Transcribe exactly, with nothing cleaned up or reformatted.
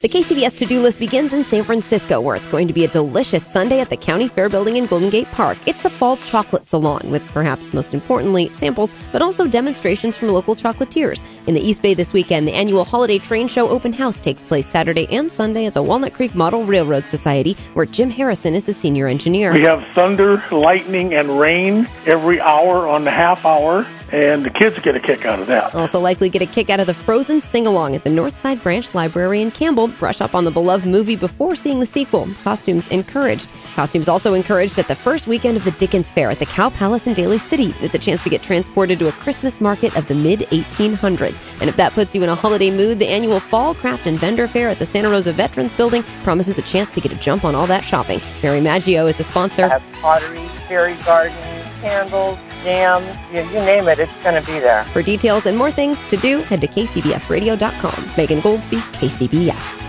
The K C B S to-do list begins in San Francisco, where it's going to be a delicious Sunday at the County Fair building in Golden Gate Park. It's the Fall Chocolate Salon, with perhaps most importantly, samples, but also demonstrations from local chocolatiers. In the East Bay this weekend, the annual Holiday Train Show Open House takes place Saturday and Sunday at the Walnut Creek Model Railroad Society, where Jim Harrison is the senior engineer. We have thunder, lightning, and rain every hour on the half hour, and the kids get a kick out of that. Also likely get a kick out of the Frozen Sing-Along at the Northside Branch Library in Campbell. Brush up on the beloved movie before seeing the sequel. Costumes encouraged. Costumes also encouraged at the first weekend of the Dickens Fair at the Cow Palace in Daly City. It's a chance to get transported to a Christmas market of the mid eighteen hundreds. And if that puts you in a holiday mood, the annual Fall Craft and Vendor Fair at the Santa Rosa Veterans Building promises a chance to get a jump on all that shopping. Mary Maggio is the sponsor. I have pottery, fairy garden, candles, jam, you, you name it, it's going to be there. For details and more things to do, head to K C B S radio dot com. Megan Goldsby, K C B S.